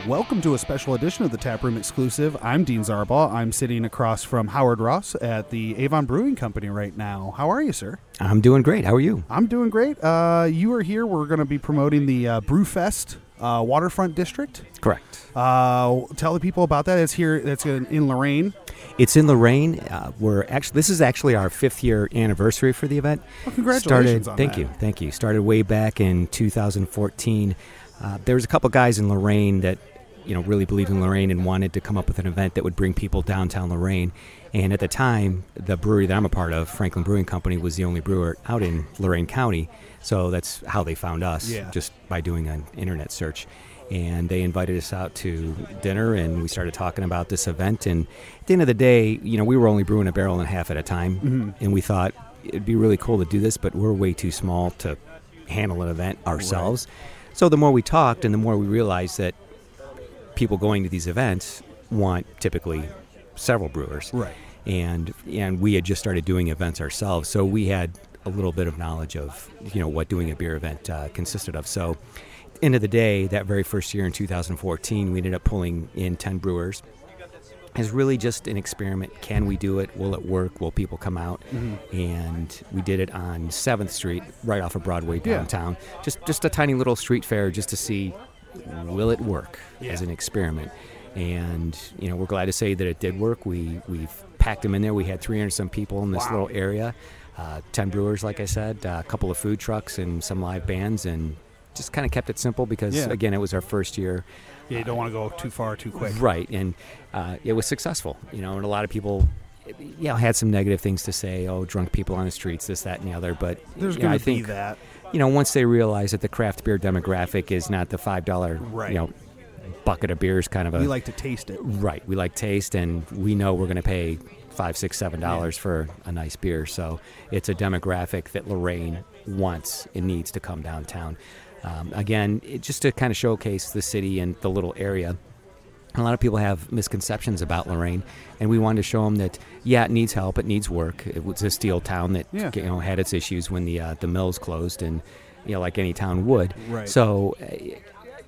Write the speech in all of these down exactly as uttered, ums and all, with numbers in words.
Welcome to a special edition of the Taproom Exclusive. I'm Dean Zarbaugh. I'm sitting across from Howard Ross at the Avon Brewing Company right now. How are you, sir? I'm doing great. How are you? I'm doing great. Uh, you are here. We're going to be promoting the uh, Brewfest uh, Waterfront District. Correct. Uh, tell the people about that. It's here. It's in, in Lorain. It's in Lorain. Uh, we're actually this is actually our fifth year anniversary for the event. Well, congratulations Started, on thank that. you, thank you. Started way back in two thousand fourteen. Uh, there was a couple guys in Lorain that you know really believed in Lorain and wanted to come up with an event that would bring people downtown Lorain. And at the time, the brewery that I'm a part of, Franklin Brewing Company, was the only brewer out in Lorain County. So that's how they found us, Yeah. just by doing an internet search. And they invited us out to dinner, and we started talking about this event. And at the end of the day, you know, we were only brewing a barrel and a half at a time, Mm-hmm. and we thought it'd be really cool to do this, but we're way too small to handle an event ourselves. So the more we talked, and the more we realized that people going to these events want typically several brewers, Right. and and we had just started doing events ourselves, so we had a little bit of knowledge of you know what doing a beer event uh, consisted of. So end of the day, that very first year in two thousand fourteen, we ended up pulling in ten brewers. It's really just an experiment. Can we do it? Will it work? Will people come out? Mm-hmm. And we did it on seventh Street, right off of Broadway Yeah. downtown. Just just a tiny little street fair just to see, will it work Yeah. as an experiment? And, you know, we're glad to say that it did work. We, we've packed them in there. We had three hundred some people in this Wow. little area. Uh, ten brewers, like I said, uh, a couple of food trucks and some live bands, and just kind of kept it simple because, Yeah. again, it was our first year. Yeah, you don't want to go too far too quick. Right, and uh, it was successful, you know, and a lot of people, you know, had some negative things to say, oh, drunk people on the streets, this, that, and the other, but There's you know, going I to be think, that. you know, once they realize that the craft beer demographic is not the five dollar, Right. you know, bucket of beers kind of a... We like to taste it. Right, we like taste, and we know we're going to pay five, six, seven dollars for a nice beer, so it's a demographic that Lorain wants and needs to come downtown. Um, again, it, just to kind of showcase the city and the little area. A lot of people have misconceptions about Lorain, and we wanted to show them that, yeah, it needs help, it needs work. It was a steel town that Yeah. you know had its issues when the uh, the mills closed, and you know, like any town would. Right. So uh,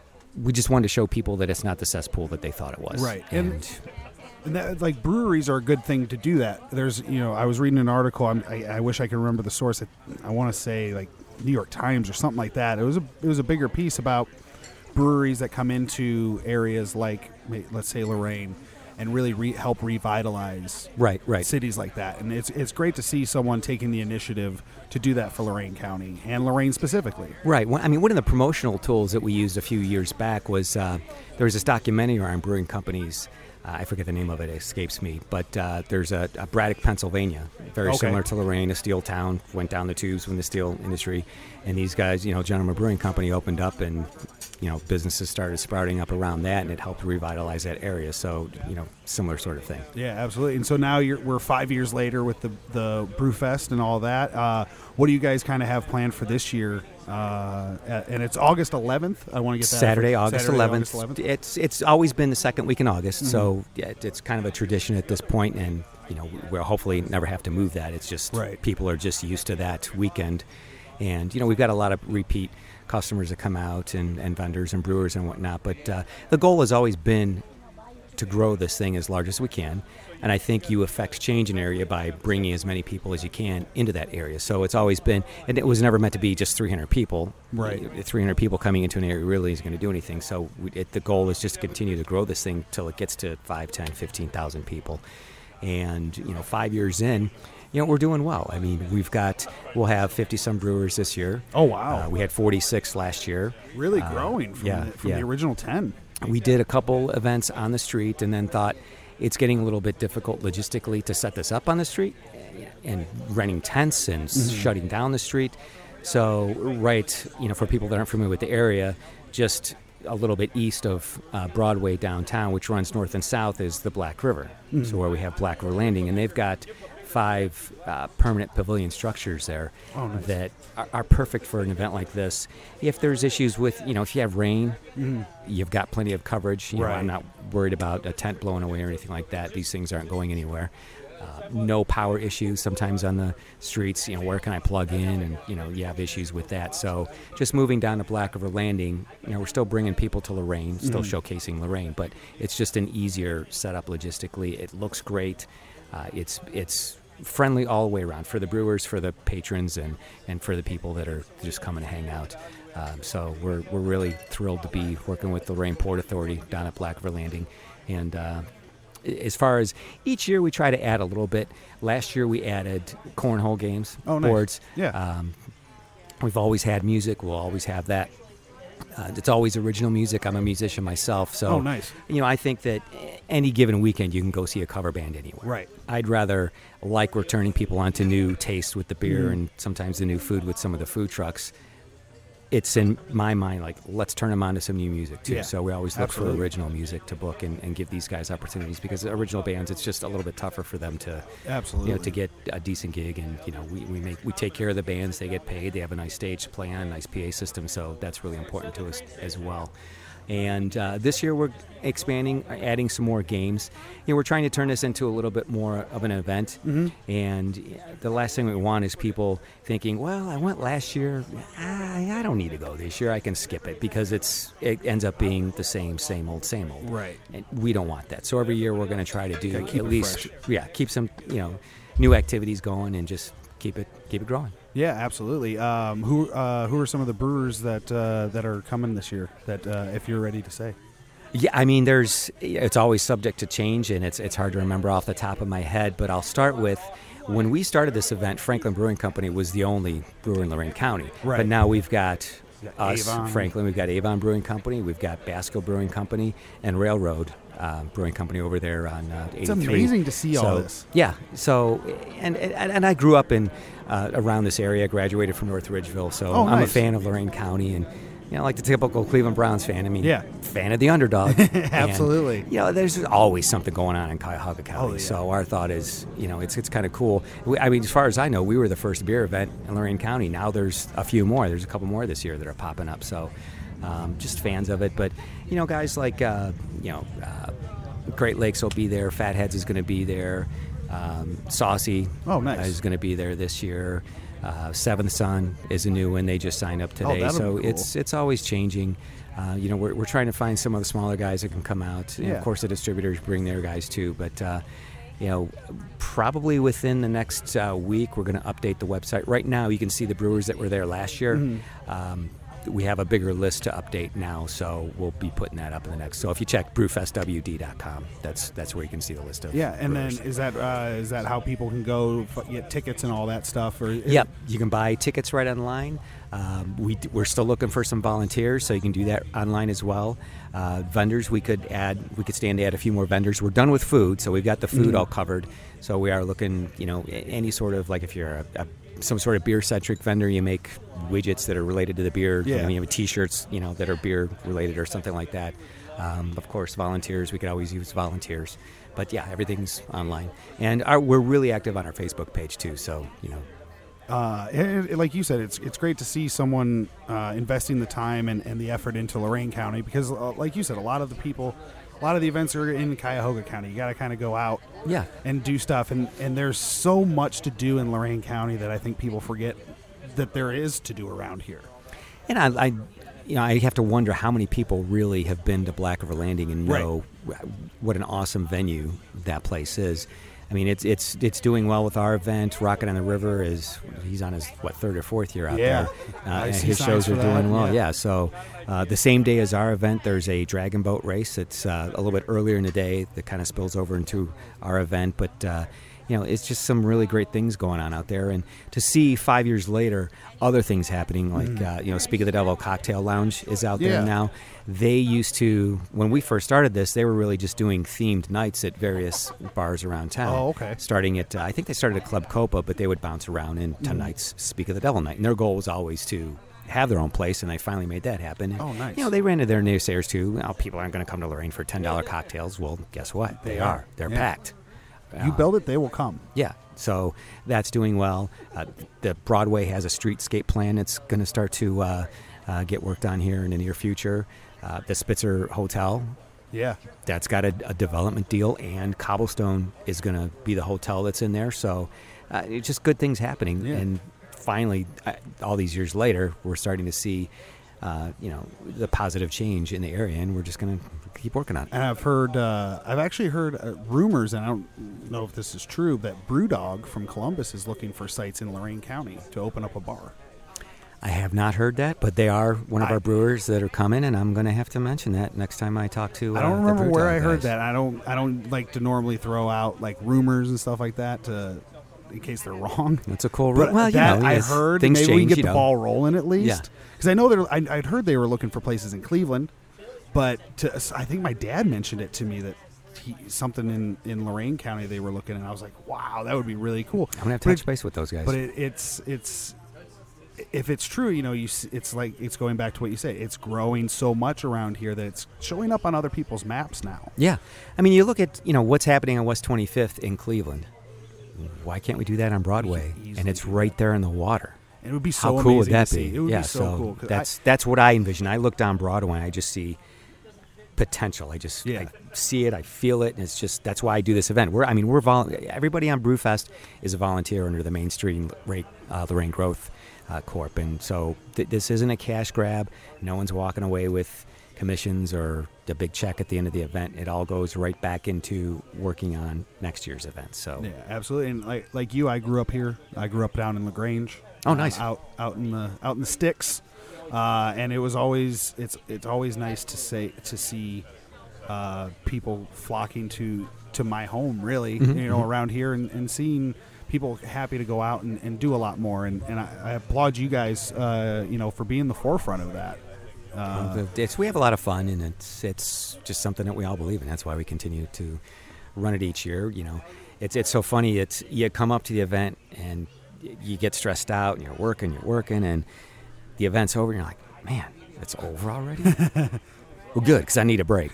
we just wanted to show people that it's not the cesspool that they thought it was. Right. And, And- And that, like, breweries are a good thing to do that. There's, you know, I was reading an article. I'm, I, I wish I could remember the source. I, I want to say like New York Times or something like that. It was a it was a bigger piece about breweries that come into areas like, let's say, Lorain, and really re- help revitalize right, right. cities like that. And it's it's great to see someone taking the initiative to do that for Lorain County and Lorain specifically. Right. Well, I mean, one of the promotional tools that we used a few years back was uh, there was this documentary on brewing companies. Uh, I forget the name of it; it escapes me. But uh, there's a, a Braddock, Pennsylvania, very Okay. similar to Lorain, a steel town. Went down the tubes when the steel industry, and these guys, you know, Gentleman Brewing Company opened up, and you know, businesses started sprouting up around that, and it helped revitalize that area. So, you know, similar sort of thing. Yeah, absolutely. And so now you're, we're five years later with the the Brewfest and all that. Uh, what do you guys kind of have planned for this year? Uh, and it's August eleventh. I want to get that Saturday, for- August Saturday, eleventh. August eleventh. It's it's always been the second week in August, Mm-hmm. so yeah, it- it's kind of a tradition at this point, and you know we'll hopefully never have to move that. It's just Right. people are just used to that weekend, and you know we've got a lot of repeat customers that come out and, and vendors and brewers and whatnot. But uh, the goal has always been to grow this thing as large as we can. And I think you affect change an area by bringing as many people as you can into that area. So it's always been, and it was never meant to be just three hundred people. Right. three hundred people coming into an area really isn't going to do anything. So we, it, the goal is just to continue to grow this thing till it gets to five, ten, fifteen thousand people. And, you know, five years in, you know, we're doing well. I mean, we've got, we'll have fifty-some brewers this year. Oh, wow. Uh, we had forty-six last year. Really Uh, growing from, yeah, the, from yeah. the original ten. We did a couple events on the street and then thought it's getting a little bit difficult logistically to set this up on the street and renting tents and s shutting down the street. So right, you know, for people that aren't familiar with the area, just a little bit east of uh, Broadway downtown, which runs north and south, is the Black River. So where we have Black River Landing, and they've got five uh, permanent pavilion structures there Oh, nice. that are, are perfect for an event like this. If there's issues with, you know, if you have rain, you've got plenty of coverage. You know, Right. I'm not worried about a tent blowing away or anything like that. These things aren't going anywhere. Uh, no power issues sometimes on the streets. You know, where can I plug in? And, you know, you have issues with that. So just moving down to Black River Landing, you know, we're still bringing people to Lorraine, still mm-hmm. showcasing Lorraine, but it's just an easier setup logistically. It looks great. Uh, it's it's friendly all the way around for the brewers, for the patrons, and, and for the people that are just coming to hang out. Um, so we're we're really thrilled to be working with the Lorraine Port Authority down at Black River Landing. And uh, as far as each year, we try to add a little bit. Last year, we added cornhole games, oh, nice. boards. Yeah. Um, we've always had music. We'll always have that. Uh, it's always original music. I'm a musician myself, so oh, nice. You know, I think that any given weekend you can go see a cover band anywhere. Right. I'd rather like we're turning people onto new tastes with the beer mm. and sometimes the new food with some of the food trucks. It's in my mind like let's turn them on to some new music too. Yeah, so we always look absolutely. for original music to book and, and give these guys opportunities because original bands it's just a little bit tougher for them to absolutely you know to get a decent gig and you know we, we make we take care of the bands, they get paid, they have a nice stage to play on, a nice P A system, so that's really important to us as well. And uh, this year we're expanding, adding some more games. You know, we're trying to turn this into a little bit more of an event. Mm-hmm. And the last thing we want is people thinking, "Well, I went last year. I, I don't need to go this year. I can skip it," because it's it ends up being the same, same old, same old. Right. And we don't want that. So every year we're going to try to do keep at it least, fresh. yeah, keep some you know new activities going and just keep it keep it growing. Yeah, absolutely. Um, who uh, who are some of the brewers that uh, that are coming this year? That uh, if you're ready to say. Yeah, I mean, there's it's always subject to change, and it's it's hard to remember off the top of my head. But I'll start with when we started this event. Franklin Brewing Company was the only brewer in Lorraine County. Right. But now we've got us, Avon. Franklin. We've got Avon Brewing Company. We've got Basco Brewing Company and Railroad uh, Brewing Company over there on uh, eighty-three. It's amazing to see so, all this. Yeah. So and and, and I grew up in uh, around this area. Graduated from North Ridgeville, so oh, I'm nice. a fan of Lorraine County and. You know, like the typical Cleveland Browns fan. I mean, yeah. fan of the underdog. Absolutely. And, you know, there's always something going on in Cuyahoga County. Oh, yeah. So our thought is, you know, it's it's kind of cool. We, I mean, as far as I know, we were the first beer event in Lorraine County. Now there's a few more. There's a couple more this year that are popping up. So um, just fans of it. But, you know, guys like, uh, you know, uh, Great Lakes will be there. Fatheads is going to be there. Um, Saucy oh, nice. is going to be there this year. Uh, Seventh Son is a new one. They just signed up today, oh, so be cool. it's it's always changing. Uh, you know, we're we're trying to find some of the smaller guys that can come out. And yeah. of course, the distributors bring their guys too. But uh, you know, probably within the next uh, week, we're going to update the website. Right now, you can see the brewers that were there last year. Mm-hmm. Um, we have a bigger list to update now, so we'll be putting that up in the next. So if you check brewfest w d dot com, that's that's where you can see the list of yeah. And brewers. then is that uh, is that how people can go f- get tickets and all that stuff? Or yep, you can buy tickets right online. Um, we we're still looking for some volunteers, so you can do that online as well. Uh, vendors, we could add we could stand to add a few more vendors. We're done with food, so we've got the food mm-hmm. all covered. So we are looking, you know, any sort of like if you're a, a some sort of beer-centric vendor, you make widgets that are related to the beer. Yeah. I mean, you have T-shirts, you know, that are beer-related or something like that. Um, of course, volunteers. We could always use volunteers. But, yeah, everything's online. And our, we're really active on our Facebook page, too. So, you know. Uh, it, it, like you said, it's it's great to see someone uh, investing the time and, and the effort into Lorraine County because, uh, like you said, a lot of the people, a lot of the events are in Cuyahoga County. You got to kind of go out yeah. and do stuff. And, and there's so much to do in Lorraine County that I think people forget that there is to do around here. And I, I you know, I have to wonder how many people really have been to Black River Landing and know right. what an awesome venue that place is. I mean, it's it's it's doing well with our event. Rocket on the River is he's on his what third or fourth year out yeah. there. Uh, I and see his shows signs are for doing that. well. Yeah. Yeah. So uh, the same day as our event, there's a dragon boat race. It's uh, a little bit earlier in the day that kind of spills over into our event, but. Uh, You know, it's just some really great things going on out there. And to see five years later other things happening, like, mm. uh, you know, Speak of the Devil Cocktail Lounge is out yeah. there now. They used to, when we first started this, they were really just doing themed nights at various bars around town. Oh, okay. Starting at, uh, I think they started at Club Copa, but they would bounce around in mm. tonight's Speak of the Devil night. And their goal was always to have their own place, and they finally made that happen. And, oh, nice. You know, they ran into their naysayers, too. Well, people aren't going to come to Lorraine for ten dollars cocktails. Well, guess what? They, they are. are. They're yeah. packed. You build it, they will come. Yeah. So that's doing well. Uh, the Broadway has a streetscape plan that's going to start to uh, uh, get worked on here in the near future. Uh, the Spitzer Hotel Yeah. That's got a, a development deal, and Cobblestone is going to be the hotel that's in there. So uh, it's just good things happening. Yeah. And finally, uh, all these years later, we're starting to see, uh, you know, the positive change in the area, and we're just going to keep working on it. And I've heard, uh, I've actually heard uh, rumors, and I don't know if this is true, that Brewdog from Columbus is looking for sites in Lorain County to open up a bar. I have not heard that, but they are one of I, our brewers that are coming, and I'm going to have to mention that next time I talk to. Uh, I don't remember the where Brewdog I heard guys. that. I don't. I don't like to normally throw out like rumors and stuff like that to, in case they're wrong. That's a cool. But well, you that know, I yes, heard. things Maybe change, we can get you the know. ball rolling at Yeah. least. Because I know that I, I'd heard they were looking for places in Cleveland, but to, I think my dad mentioned it to me that. He, something in, in Lorain County they were looking, and I was like, "Wow, that would be really cool." I'm gonna have to But touch it- base with those guys. But it, it's it's if it's true, you know, you s- it's like it's going back to what you say. It's growing so much around here that it's showing up on other people's maps now. Yeah, I mean, you look at you know what's happening on West twenty-fifth in Cleveland. Why can't we do that on Broadway? We can And it's easily do right there in the water. And it would be so How cool amazing would that to see. be? It would yeah, be so, cool. 'cause that's that's what I envision. I look down Broadway and I just see potential. I just Yeah. I see it, I feel it, and it's just that's why I do this event. We're I mean we're vol- everybody on Brewfest is a volunteer under the mainstream rate uh, Lorraine Growth uh, Corp, and so th- this isn't a cash grab. No one's walking away with commissions or a big check at the end of the event. It all goes right back into working on next year's event. So yeah, absolutely. And like like you, I grew up here. I grew up down in LaGrange. Oh, uh, nice. out out in the out in the sticks, uh, and it was always it's it's always nice to say to see uh, people flocking to to my home. Really, Mhm, you know, mhm. around here and, and seeing people happy to go out and, and do a lot more. And, and I, I applaud you guys, uh, you know, for being the forefront of that. Uh, it's we have a lot of fun, and it's it's just something that we all believe in. That's why we continue to run it each year. You know, it's it's so funny. It's you come up to the event and you get stressed out, and you're working, you're working, and the event's over, and you're like, man, it's over already. Well, good, because I need a break.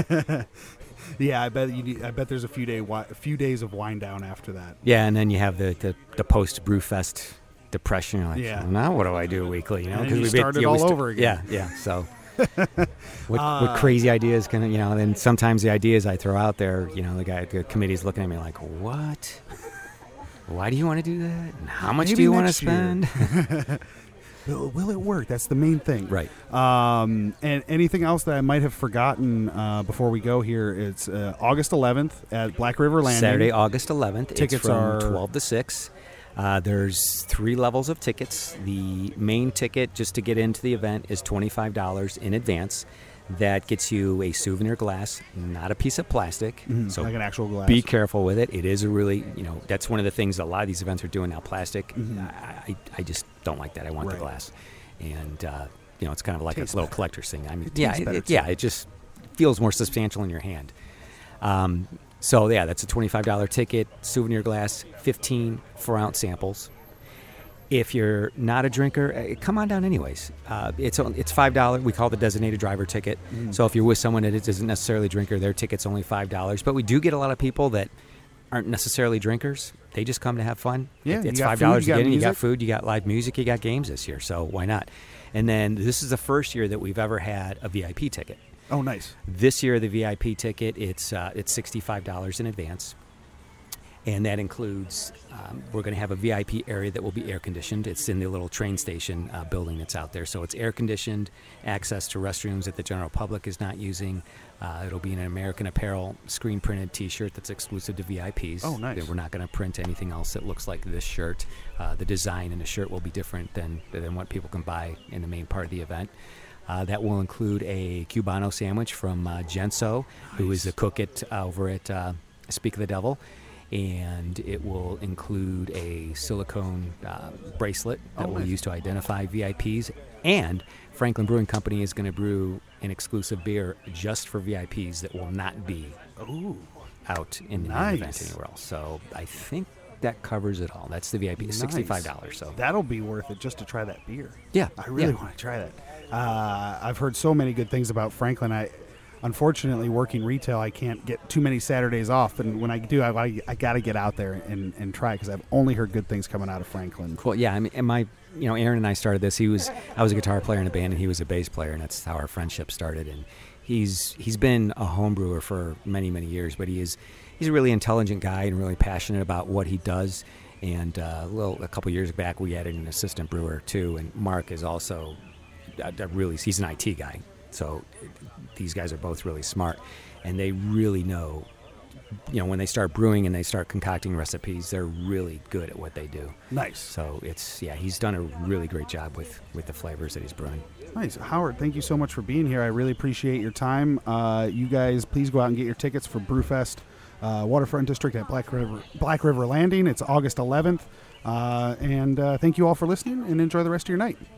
yeah, I bet you. Need, I bet there's a few day wi- a few days of wind down after that. Yeah, and then you have the the, the post Brewfest depression. You're like, Yeah. well, now what do I do weekly? You know, And then you we start it yeah, we all st- over again. Yeah, yeah. So, what, Uh, what crazy ideas can you know? And then sometimes the ideas I throw out there, you know, the guy, the committee's looking at me like, what? Why do you want to do that? And how much Maybe do you want to next year. spend? Will, will it work? That's the main thing. Right. Um, and anything else that I might have forgotten uh, before we go here? It's uh, August eleventh at Black River Landing. Saturday, August eleventh. Tickets it's from are- twelve to six. Uh, there's three levels of tickets. The main ticket, just to get into the event, is twenty-five dollars in advance. That gets you a souvenir glass, not a piece of plastic. Mhm, So like an actual glass. be careful with it. It is a really, you know, that's one of the things that a lot of these events are doing now, plastic. Mhm. I, I, I just don't like that. I want Right. the glass. And, uh, you know, it's kind of like Tastes a little better. collector's thing. I mean, It yeah, tastes it, better, it- yeah, too. it just feels more substantial in your hand. Um, so, yeah, that's a twenty-five dollars ticket, souvenir glass, fifteen four-ounce samples. If you're not a drinker, uh, come on down anyways. Uh, it's on- it's five dollars. We call it the designated driver ticket. Mm. So if you're with someone that isn't necessarily a drinker, their ticket's only five dollars. But we do get a lot of people that aren't necessarily drinkers. They just come to have fun. Yeah, It- you it's got five food, dollars you to got get in. You got music. food, you got live music, you got games this year. So why not? And then this is the first year that we've ever had a V I P ticket. Oh, nice. This year, the V I P ticket, it's uh, it's sixty-five dollars in advance. And that includes, um, we're going to have a V I P area that will be air conditioned. It's in the little train station uh, building that's out there. So it's air conditioned, access to restrooms that the general public is not using. Uh, it'll be an American Apparel screen printed T-shirt that's exclusive to V I Ps. Oh, nice. We're not going to print anything else that looks like this shirt. Uh, the design in the shirt will be different than, than what people can buy in the main part of the event. Uh, that will include a Cubano sandwich from uh, Genso, who is a cook at, uh, over at uh, Speak of the Devil. And it will include a silicone uh, bracelet that Oh, we'll nice. use to identify V I Ps. And Franklin Brewing Company is going to brew an exclusive beer just for V I Ps that will not be Ooh. out in the main Nice. event anywhere else. So I think that covers it all. That's the V I P. It's sixty-five dollars. So That'll be worth it just to try that beer. yeah, I really yeah. want to try that. Uh, I've heard so many good things about Franklin. I, unfortunately, working retail, I can't get too many Saturdays off. And when I do, I, I, I got to get out there and, and try because I've only heard good things coming out of Franklin. Cool. Yeah, I mean, and my, you know, Aaron and I started this. He was, I was a guitar player in a band, and he was a bass player, and that's how our friendship started. And he's he's been a home brewer for many many years, but he is he's a really intelligent guy and really passionate about what he does. And uh, a little a couple years back, we added an assistant brewer too, and Mark is also a, a really he's an I T guy. So these guys are both really smart, and they really know. You know, when they start brewing and they start concocting recipes, they're really good at what they do. Nice. So it's, yeah, he's done a really great job with, with the flavors that he's brewing. Nice. Howard, thank you so much for being here. I really appreciate your time. Uh, you guys, please go out and get your tickets for Brewfest uh, Waterfront District at Black River, Black River Landing. It's August eleventh. Uh, and uh, thank you all for listening, and enjoy the rest of your night.